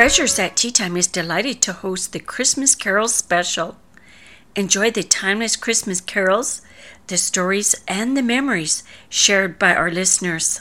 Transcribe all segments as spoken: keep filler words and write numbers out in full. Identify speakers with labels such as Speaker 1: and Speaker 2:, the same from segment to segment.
Speaker 1: Treasures at Tea Time is delighted to host the Christmas Carols special. Enjoy the timeless Christmas carols, the stories, and the memories shared by our listeners.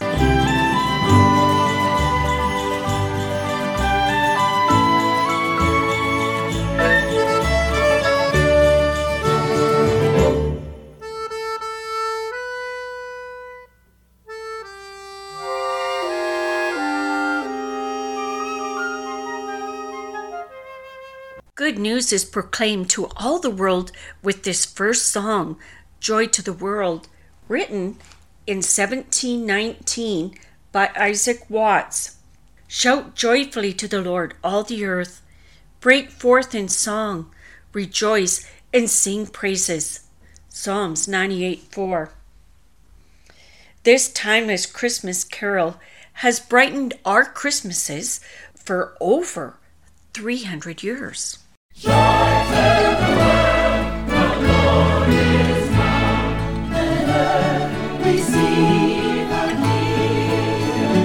Speaker 1: Good news is proclaimed to all the world with this first song, Joy to the World, written in seventeen nineteen by Isaac Watts. Shout joyfully to the Lord, all the earth. Break forth in song, rejoice and sing praises. Psalms ninety-eight four. This timeless Christmas carol has brightened our Christmases for over three hundred years.
Speaker 2: Joy to the world, the Lord is come. Let earth receive her King.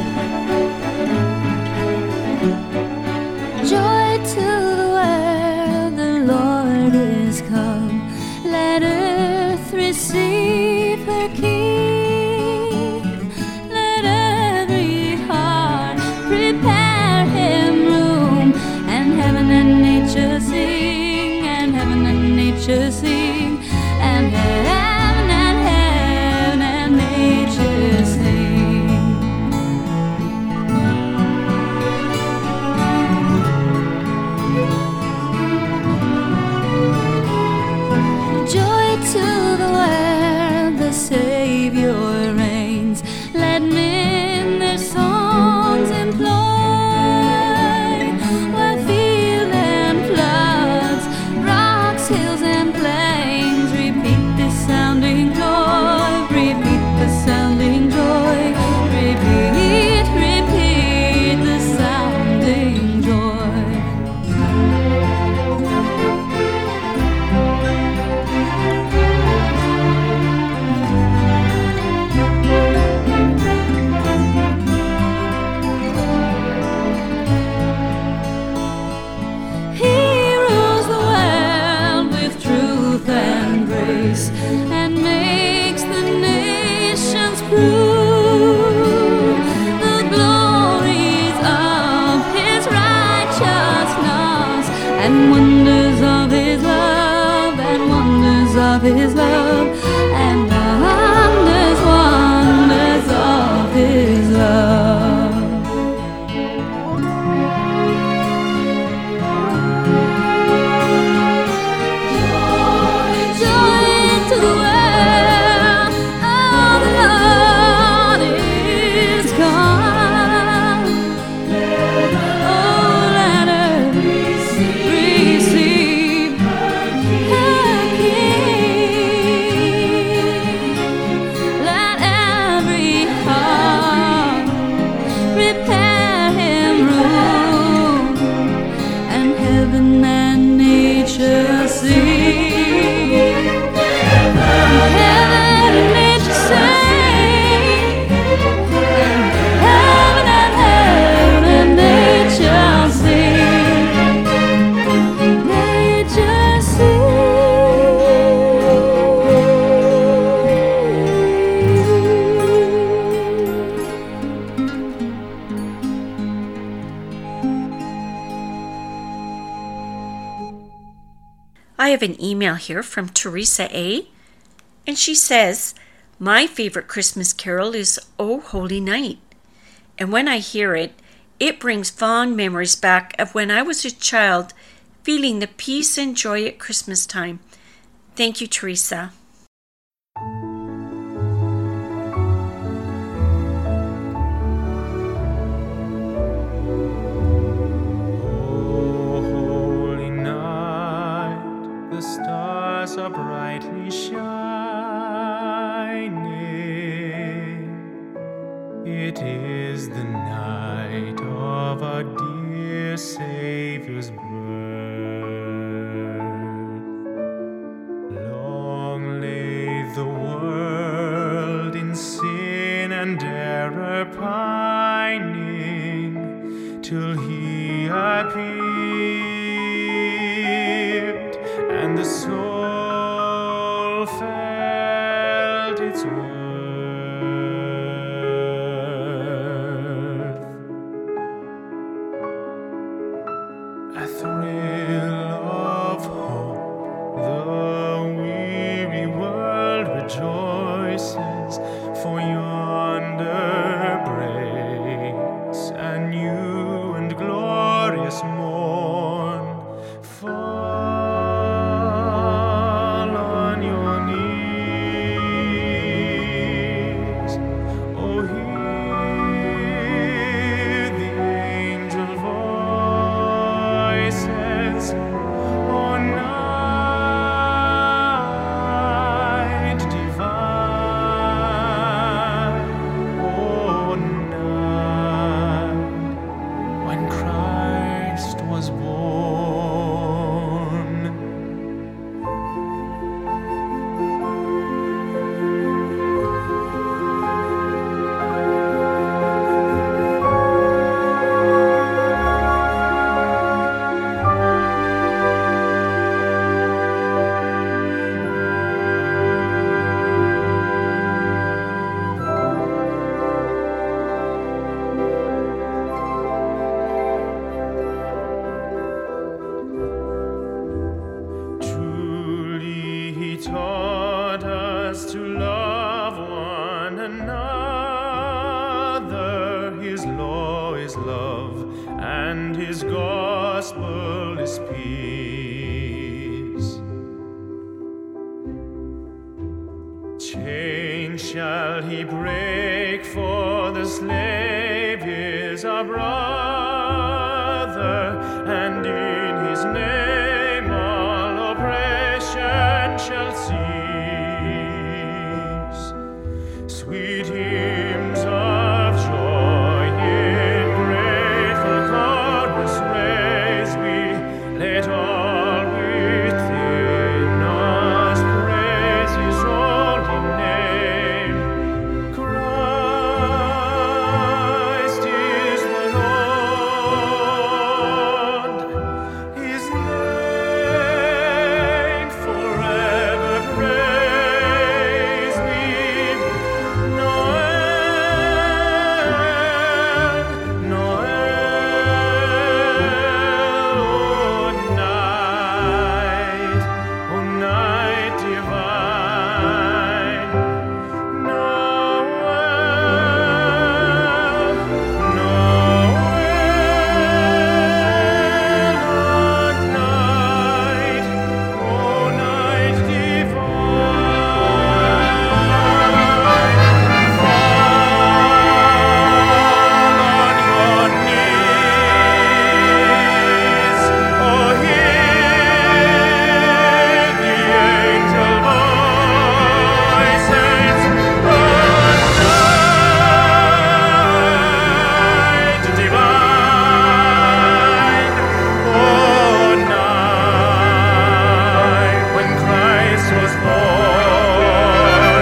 Speaker 2: Joy to the world, the Lord is come. Let earth receive her King. Let every heart prepare him room, and heaven and nature sing, and heaven and nature sing, and heaven and heaven and nature sing. Joy to the world, the Savior reigns. Let men their songs employ, while field and floods, rocks, hills and plains repeat the sounding joy, repeat the sounding joy, repeat, repeat the sounding joy. He rules the world with truth and grace, and makes the nations prove the glories of his righteousness, and wonders of his love, and wonders of his love, and wonders, wonders of his love. Joy to the world, oh, the Lord is come. Oh, let earth receive her King. Let every heart prepare him room, and heaven and nature sing. Heaven and nature sing. Heaven and heaven and nature sing. Nature
Speaker 1: I have an email here from Teresa A., and she says, my favorite Christmas carol is O Holy Night, and when I hear it, it brings fond memories back of when I was a child, feeling the peace and joy at Christmas time. Thank you, Teresa.
Speaker 3: O holy night, the stars are brightly shining. It is the night of our dear Savior's birth. Long lay the world in sin and error pining, till he appeared soul felt its worth. A thrill of hope, the weary world rejoices, for yonder breaks a new and glorious morn. Fall on your knees, oh, hear the angel voices, oh, night divine, oh, night when Christ was born. Truly he taught us to love one another. His law is love, and his gospel is peace. Chains shall he break, for the slave is our brother, and in his name all oppression shall cease. Sweet hymns of joy in grateful chorus raise we, let all within us praise his holy name. Christ is the Lord, his name forever praise we. Noel, Noel, oh night, oh night divine. Noel, Noel, oh night, oh night divine. Fall on your knees, oh, hear the angel voices, oh, night divine, oh, night when Christ was born,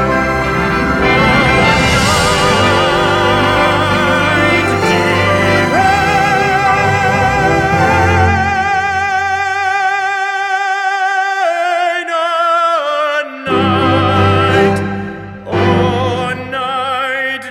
Speaker 3: night divine, oh, night, oh, night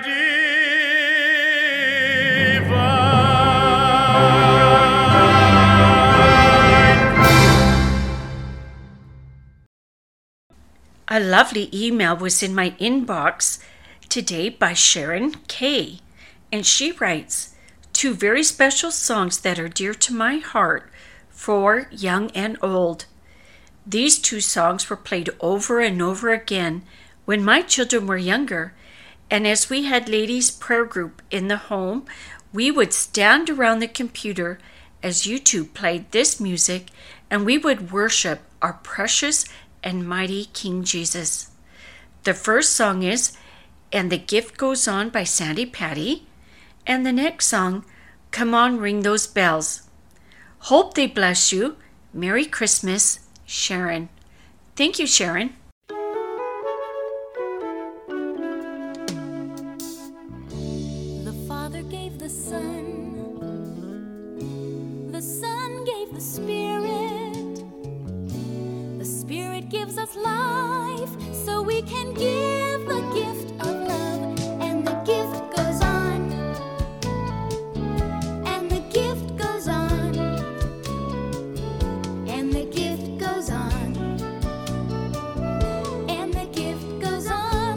Speaker 3: divine.
Speaker 1: A lovely email was in my inbox today by Sharon K. And she writes, two very special songs that are dear to my heart for young and old. These two songs were played over and over again when my children were younger, and as we had ladies' prayer group in the home, we would stand around the computer as you two played this music, and we would worship our precious and mighty King Jesus. The first song is And the Gift Goes On by Sandy Patty, and the next song, Come On, Ring Those Bells. Hope they bless you. Merry Christmas, Sharon. Thank you, Sharon.
Speaker 2: The Father gave the Son, the Son gave the Spirit, the Spirit Spirit gives us life so we can give the gift of love. And the gift goes on. And the gift goes on. And the gift goes on. And the gift goes on.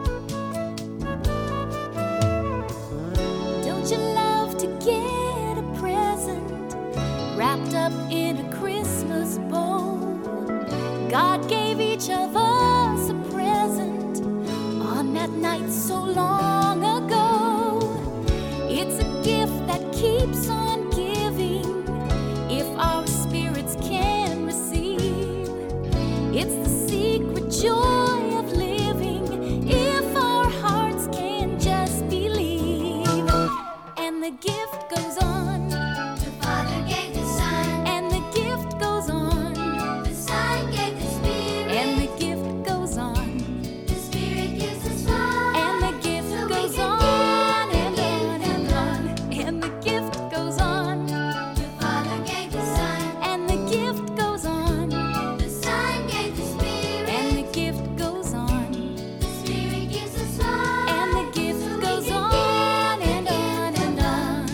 Speaker 2: Don't you love to get a present wrapped up in a Christmas bow? God gave each of us a present on that night so long ago. It's a gift that keeps on giving if our spirits can receive. It's the secret joy of living if our hearts can just believe. And the gift goes on. The Father gave the Son. And the gift goes on. The Son gave the Spirit. And the gift goes on. The Spirit gives us life. And the gift so goes on and on and on. And the gift goes on. The Father gave the Son. And the gift goes on. The Son gave the Spirit. And the gift goes on. The Spirit gives us life. And the gift so goes on and on and on.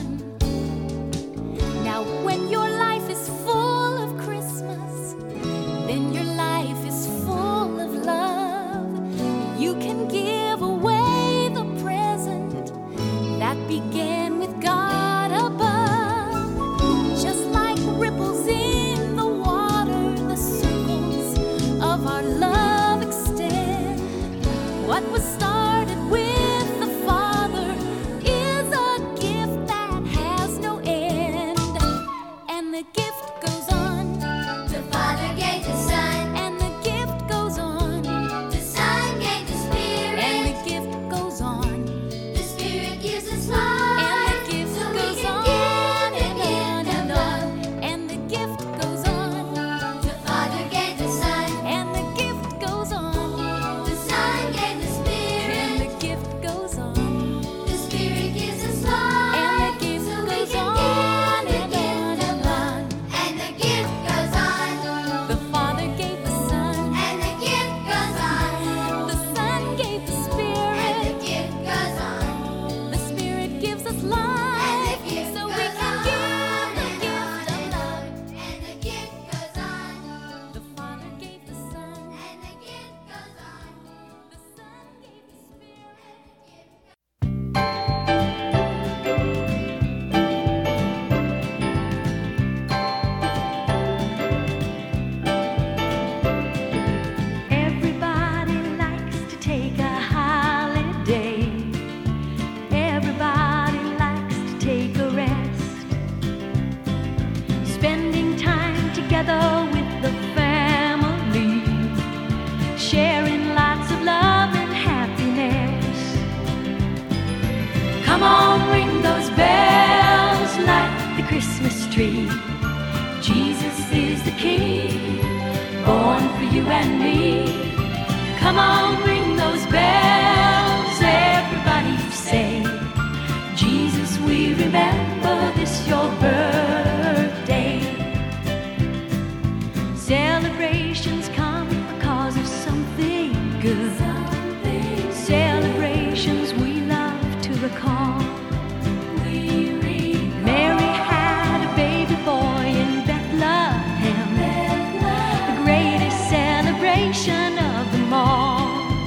Speaker 2: Now when your life is full of Christmas, then your life is full of love. You can give away the present that began with God above. Just like ripples in the water, the circles of our love extend. What was started with the Father is a gift that has no end. And the gift goes on. The Father gave the Son. And the gift goes on. The Son gave the Spirit. And the gift goes on. The Spirit gives us life. And the gift so goes on and on and on. And the gift goes on. The Father gave the Son. And the gift goes on. The Son gave the Spirit. And the gift goes on. The Spirit gives us life. And the gift so goes on and on and on. And the gift goes on. The Father gave the Son. And the gift goes on. The Son gave the Spirit. And the gift goes on. The Spirit gives us life. And the gift so we goes can on give the and gift on of and love. on. And the gift goes on. The Father gave the Son. And the gift goes on. The Son gave the Spirit. And the gift
Speaker 4: Everybody likes to take a holiday. Everybody likes to take a rest. Spending time together with the family. Sharing lots of love and happiness. Come on, ring those bells, light the Christmas tree. Jesus is the King, born for you and me. Come on, ring those bells, everybody say, Jesus, we remember this your birthday. Celebrations come because of something good. Celebrations we love to recall. Mary had a baby boy in Bethlehem, the greatest celebration of them all.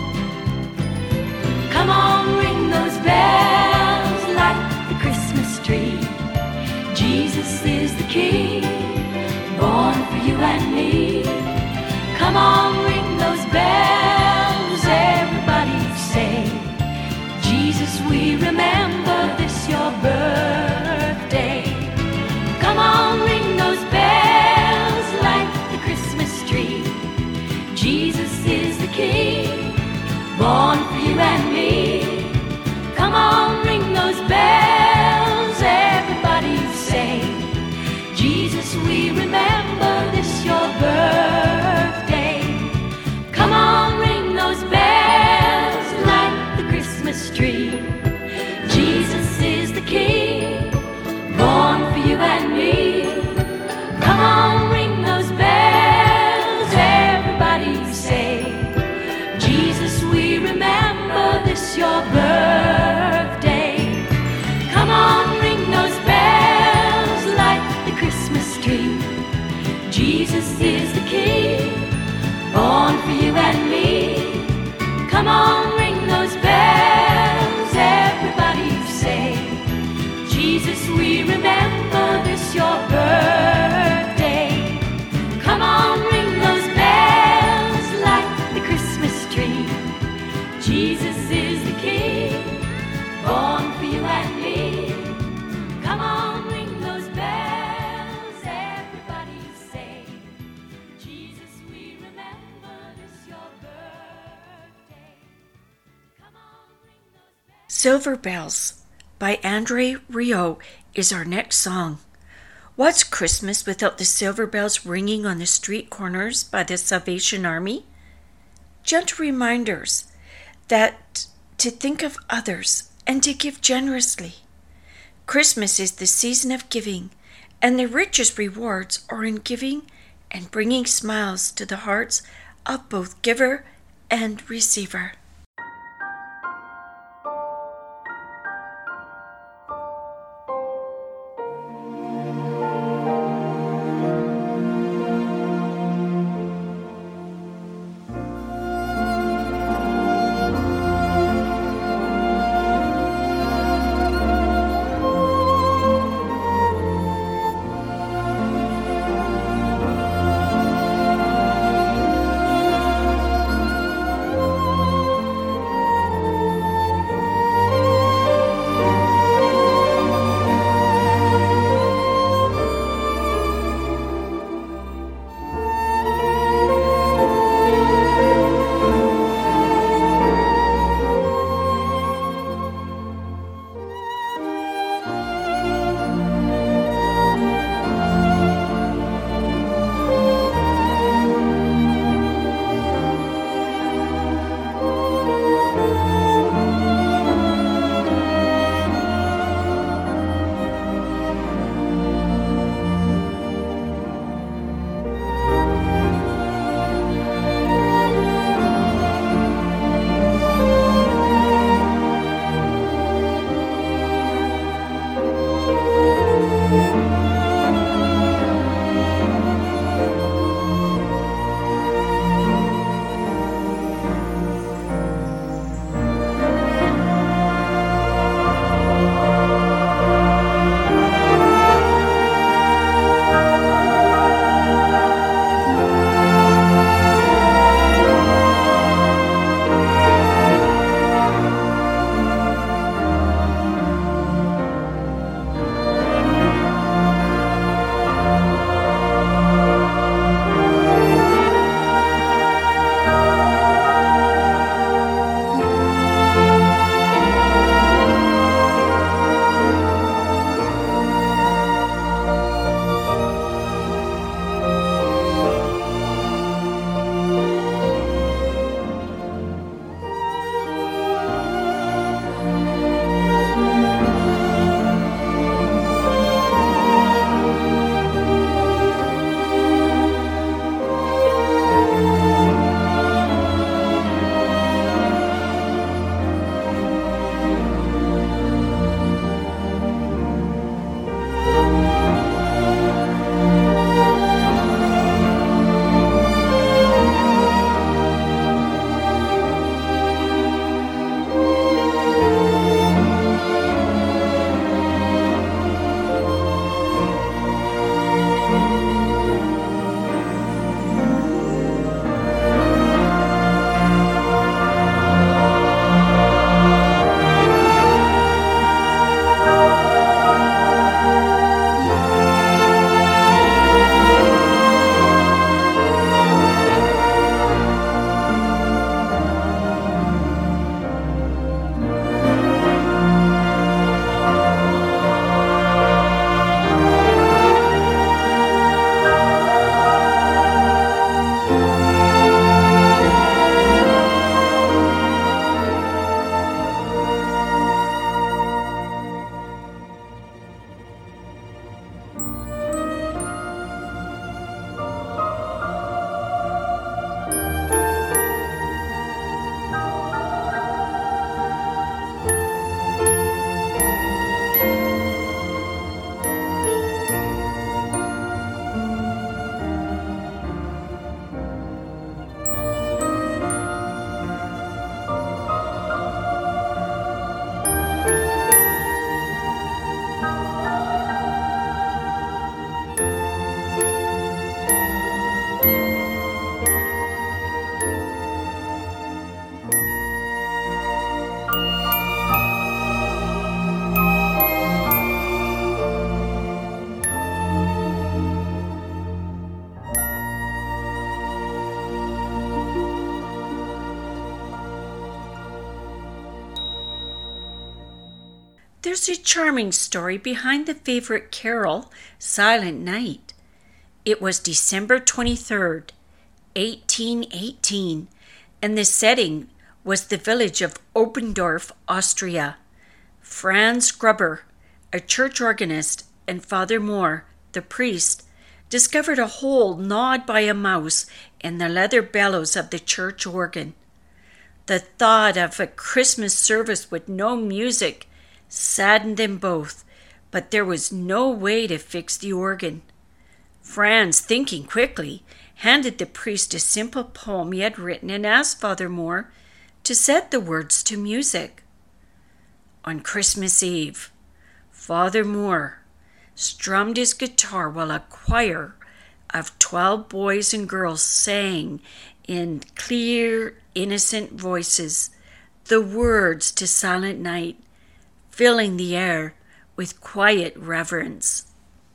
Speaker 4: Come on, ring those bells, light the Christmas tree. Jesus is the King, born for you and me. Come on, ring those bells, everybody say, Jesus, we remember this your birthday. Come on, ring those bells, light the Christmas tree. Jesus is the King, born for you and me. Come on, ring those bells, everybody say, Jesus, we remember this your birthday. Come on, ring those bells, light the Christmas tree. Jesus is the King, born for you and me. Come on, ring those bells, everybody on, ring those bells, everybody say, Jesus, we remember this your birthday. Come on, ring those bells like the Christmas tree. Jesus is the King, born for you and me. Come on, ring those bells, everybody say, Jesus, we remember this your birthday. Come on, ring those bells.
Speaker 1: Silver Bells by Andre Rieu is our next song. What's Christmas without the silver bells ringing on the street corners by the Salvation Army? Gentle reminders that to think of others and to give generously. Christmas is the season of giving, and the richest rewards are in giving and bringing smiles to the hearts of both giver and receiver. There's a charming story behind the favorite carol, Silent Night. It was December twenty-third, eighteen eighteen, and the setting was the village of Oberndorf, Austria. Franz Gruber, a church organist, and Father Moore, the priest, discovered a hole gnawed by a mouse in the leather bellows of the church organ. The thought of a Christmas service with no music saddened them both, but there was no way to fix the organ. Franz, thinking quickly, handed the priest a simple poem he had written and asked Father Moore to set the words to music. On Christmas Eve, Father Moore strummed his guitar while a choir of twelve boys and girls sang in clear, innocent voices the words to Silent Night, filling the air with quiet reverence.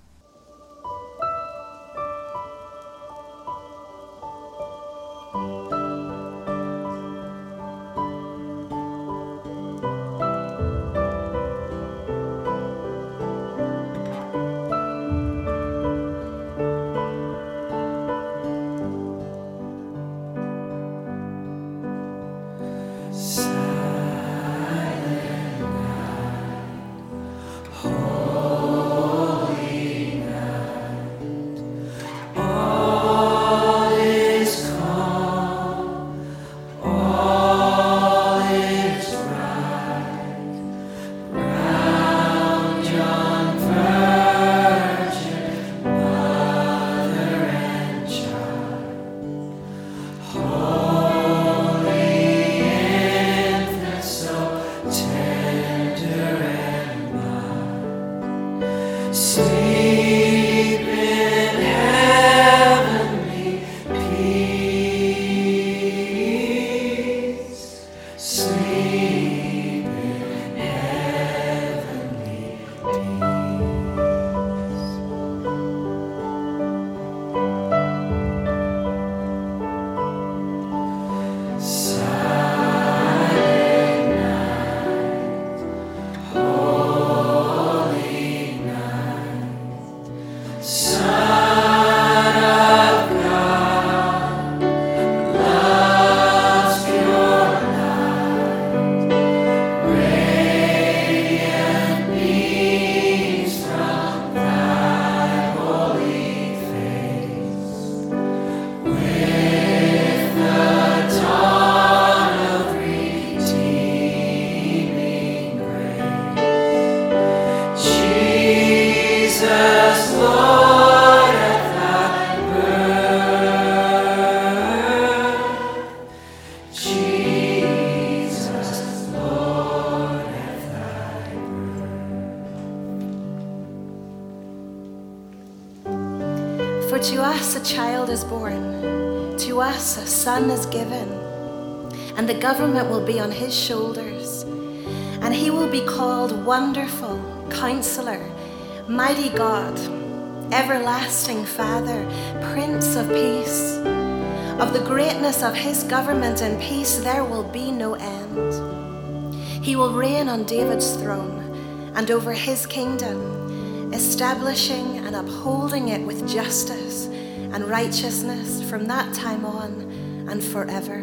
Speaker 5: For to us a child is born, to us a son is given, and the government will be on his shoulders, and he will be called Wonderful, Counselor, Mighty God, Everlasting Father, Prince of Peace. Of the greatness of his government and peace there will be no end. He will reign on David's throne and over his kingdom, establishing and upholding it with justice and righteousness from that time on and forever.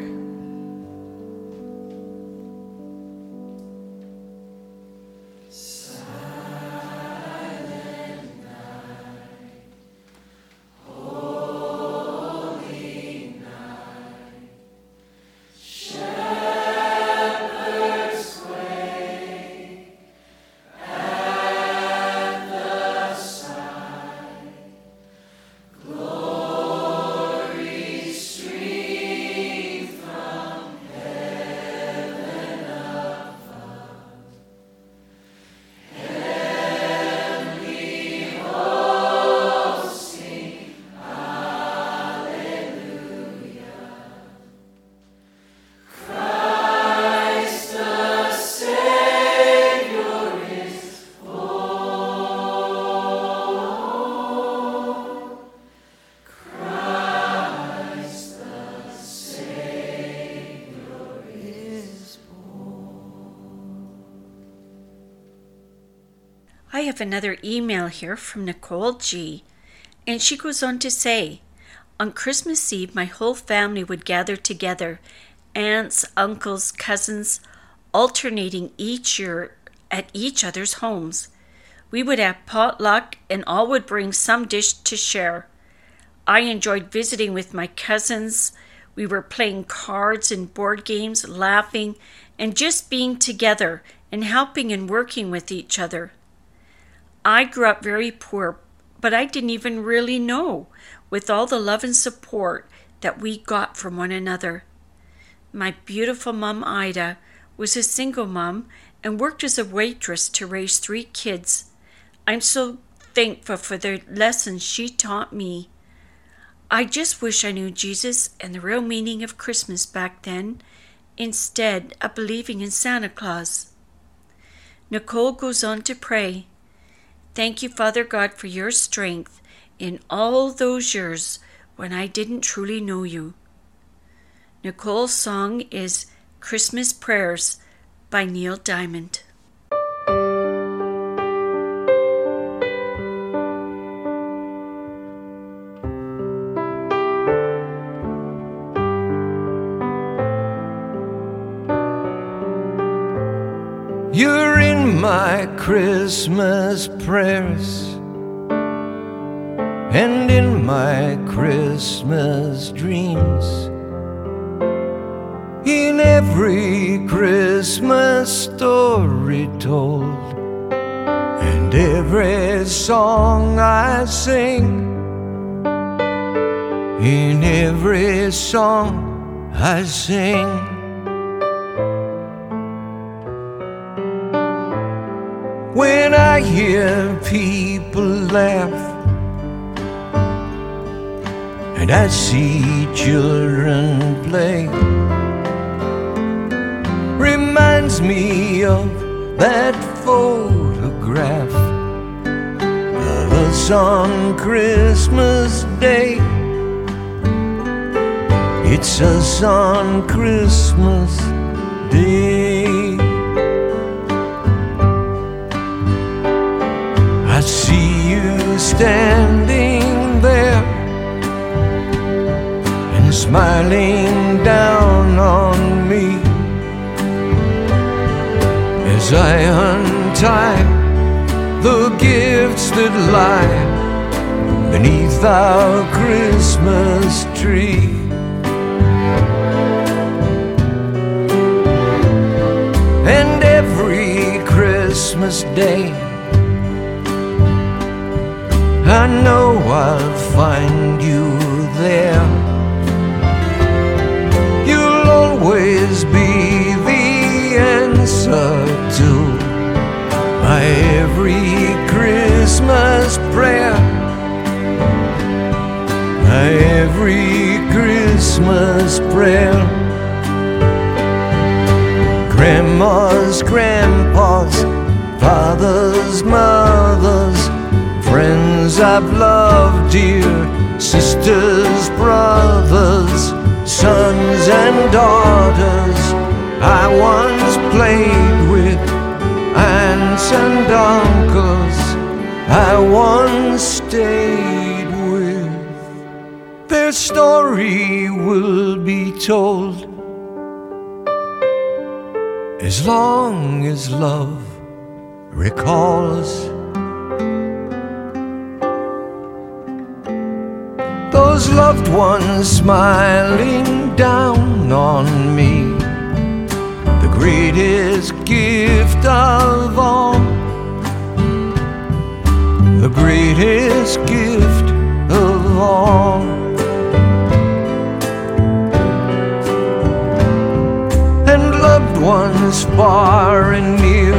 Speaker 6: Stream from
Speaker 1: have another email here from Nicole G. And she goes on to say, on Christmas Eve, my whole family would gather together, aunts, uncles, cousins, alternating each year at each other's homes. We would have potluck and all would bring some dish to share. I enjoyed visiting with my cousins. We were playing cards and board games, laughing, and just being together and helping and working with each other. I grew up very poor, but I didn't even really know with all the love and support that we got from one another. My beautiful mom, Ida, was a single mom and worked as a waitress to raise three kids. I'm so thankful for the lessons she taught me. I just wish I knew Jesus and the real meaning of Christmas back then, instead of believing in Santa Claus. Nicole goes on to pray, thank you, Father God, for your strength in all those years when I didn't truly know you. Nicole's song is Christmas Prayers by Neil Diamond.
Speaker 6: You're in my Christmas prayers and in my Christmas dreams, in every Christmas story told, and every song I sing, in every song I sing. When I hear people laugh and I see children play, reminds me of that photograph of us on Christmas Day. It's us on Christmas Day. I see you standing there and smiling down on me as I untie the gifts that lie beneath our Christmas tree. And every Christmas Day I know I'll find you there. You'll always be the answer to my every Christmas prayer, my every Christmas prayer. Grandmas, grandpas, fathers, mothers, friends I've loved, dear sisters, brothers, sons and daughters I once played with, aunts and uncles I once stayed with. Their story will be told as long as love recalls. Those loved ones smiling down on me, the greatest gift of all, the greatest gift of all. And loved ones far and near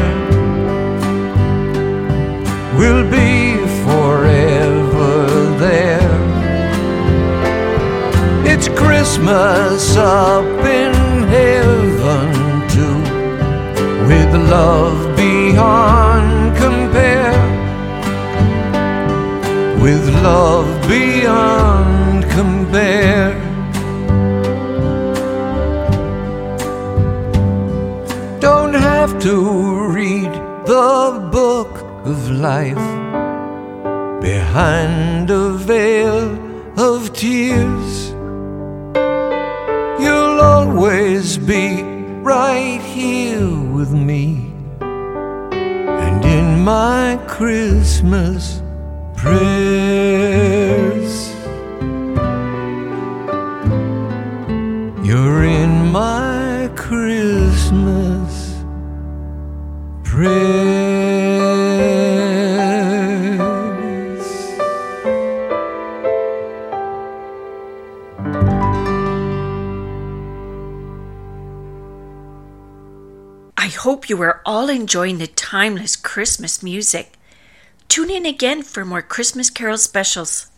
Speaker 6: will be forever there. It's Christmas up in heaven too, with love beyond compare, with love beyond compare. Don't have to read the book of life behind a veil of tears. You'll always be right here with me, and in my Christmas prayers. You're in my Christmas prayers.
Speaker 1: I hope you are all enjoying the timeless Christmas music. Tune in again for more Christmas Carol specials.